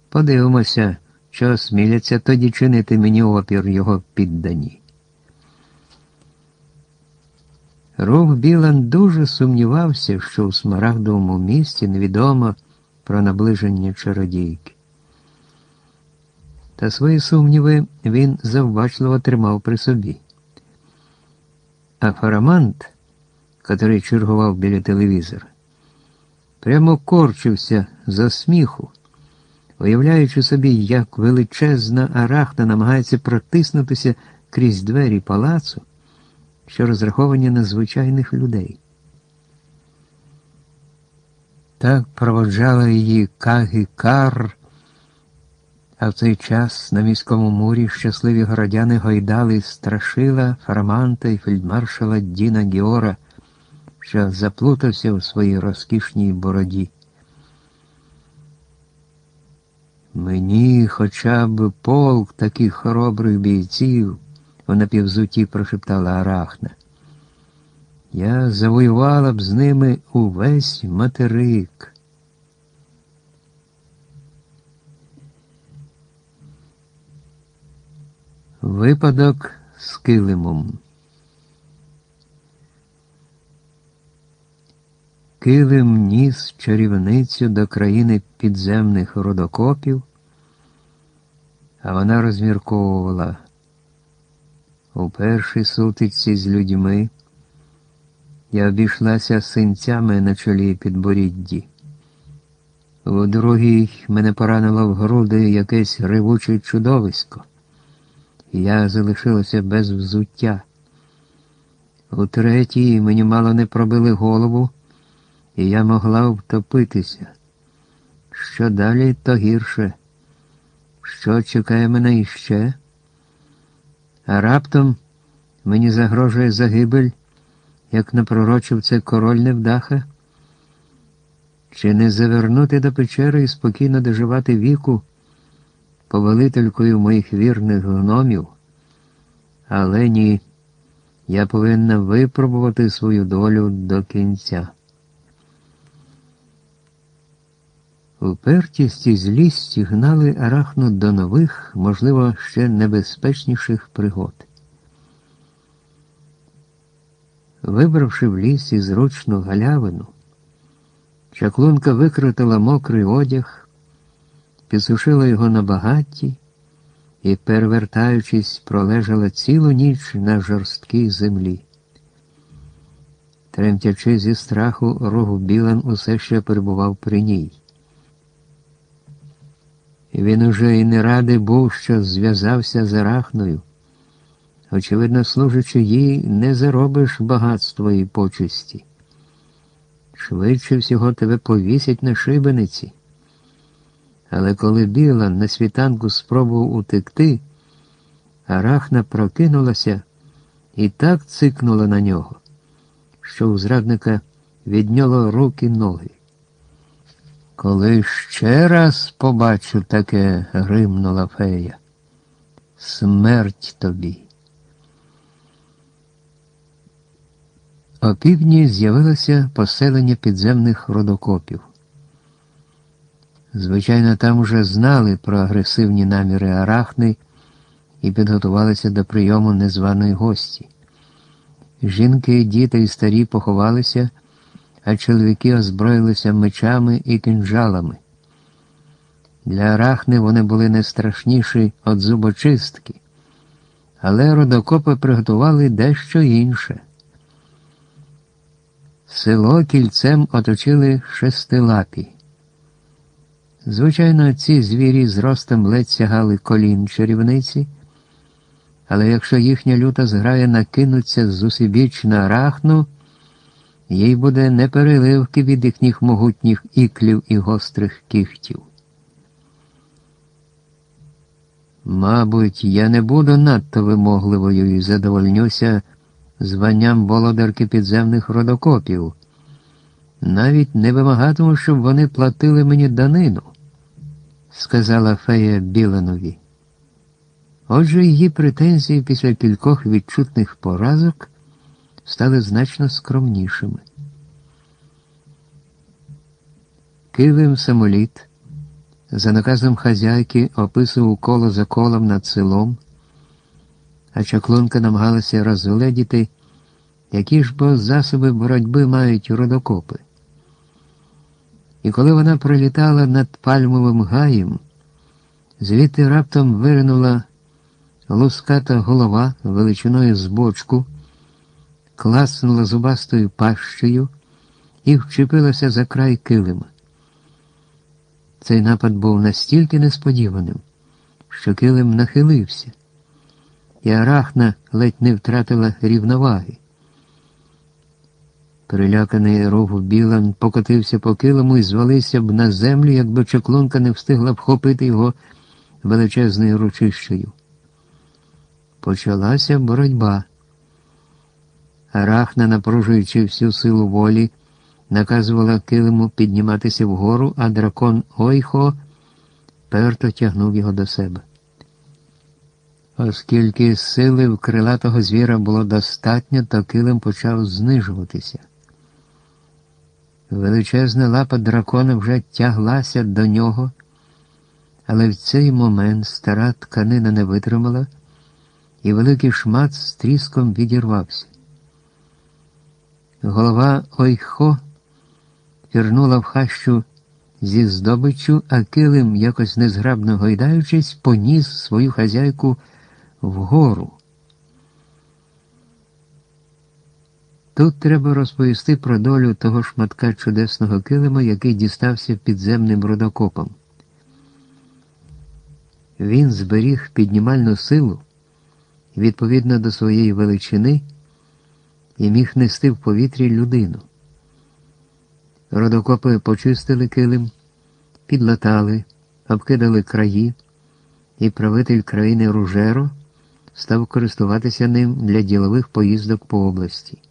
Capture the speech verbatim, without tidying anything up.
Подивимося, що осміляться тоді чинити мені опір його піддані. Рух Білан дуже сумнівався, що у Смарагдовому місті невідомо про наближення чародійки. Та свої сумніви він завбачливо тримав при собі. А Фарамант, котрий чергував біля телевізора, прямо корчився за сміху, уявляючи собі, як величезна Арахна намагається протиснутися крізь двері палацу, що розраховані на звичайних людей. Так проводжала її Кагі Кар, а в цей час на міському мурі щасливі городяни гойдали страшила Фараманта і фельдмаршала Діна Геора, що заплутався у своїй розкішній бороді. «Мені хоча б полк таких хоробрих бійців», — у напівзуті прошептала Арахна. «Я завоювала б з ними увесь материк». Випадок з килимом. Килим ніс чарівницю до країни підземних рудокопів, а вона розмірковувала: у першій сутичці з людьми я обійшлася синцями на чолі і підборідді. У другій мене поранило в груди якесь ревуче чудовисько, і я залишилася без взуття. У третій мені мало не пробили голову, і я могла втопитися. Що далі, то гірше. Що чекає мене іще? А раптом мені загрожує загибель, як напророчив це король невдаха? Чи не завернути до печери і спокійно доживати віку повелителькою моїх вірних гномів? Але ні, я повинна випробувати свою долю до кінця. Упертість і злість гнали Арахну до нових, можливо, ще небезпечніших пригод. Вибравши в лісі зручну галявину, чаклунка викрутила мокрий одяг, підсушила його на багатті і, перевертаючись, пролежала цілу ніч на жорсткій землі. Тремтячи зі страху, Рух Білан усе ще перебував при ній. Він уже і не радий був, що зв'язався з Арахною. Очевидно, служачи їй, не заробиш багатства і почесті. Швидше всього тебе повісять на шибениці. Але коли Білан на світанку спробував утекти, Арахна прокинулася і так цикнула на нього, що у зрадника відняло руки ноги. «Коли ще раз побачу таке», — гримнула фея, — «смерть тобі». О півдні з'явилося поселення підземних рудокопів. Звичайно, там уже знали про агресивні наміри Арахни і підготувалися до прийому незваної гості. Жінки, діти і старі поховалися, а чоловіки озброїлися мечами і кинджалами. Для Арахни вони були не страшніші від зубочистки, але рудокопи приготували дещо інше. Село кільцем оточили шестилапі. Звичайно, ці звірі зростом ледь сягали колін чарівниці, але якщо їхня люта зграя накинуться зусібіч на Арахну, їй буде не переливки від їхніх могутніх іклів і гострих кігтів. Мабуть, я не буду надто вимогливою і задовольнюся званням володарки підземних рудокопів. Навіть не вимагатиму, щоб вони платили мені данину, сказала фея Біланові. Отже, її претензії після кількох відчутних поразок стали значно скромнішими. Килим самоліт, За наказом хазяйки описував коло за колом над селом, а чаклунка намагалася розгледіти, які ж бо засоби боротьби мають рудокопи. І коли вона пролітала над пальмовим гаєм, звідти раптом виринула луската голова величиною з бочку, класнула зубастою пащею і вчепилася за край килима. Цей напад був настільки несподіваним, що килим нахилився, і Арахна ледь не втратила рівноваги. Переляканий Рогу Білан покотився по килиму і звалився б на землю, якби чаклунка не встигла вхопити його величезною ручищею. Почалася боротьба. Арахна, напружуючи всю силу волі, наказувала килиму підніматися вгору, а дракон Ойхо перто тягнув його до себе. Оскільки сили в крилатого звіра було достатньо, то килим почав знижуватися. Величезна лапа дракона вже тяглася до нього, але в цей момент стара тканина не витримала, і великий шмат з тріском відірвався. Голова Ойхо пірнула в хащу зі здобиччю, а килим, якось незграбно гойдаючись, поніс свою хазяйку вгору. Тут треба розповісти про долю того шматка чудесного килима, який дістався підземним рудокопам. Він зберіг піднімальну силу відповідно до своєї величини і міг нести в повітрі людину. Рудокопи почистили килим, підлатали, обкидали краї, і правитель країни Ружеро став користуватися ним для ділових поїздок по області.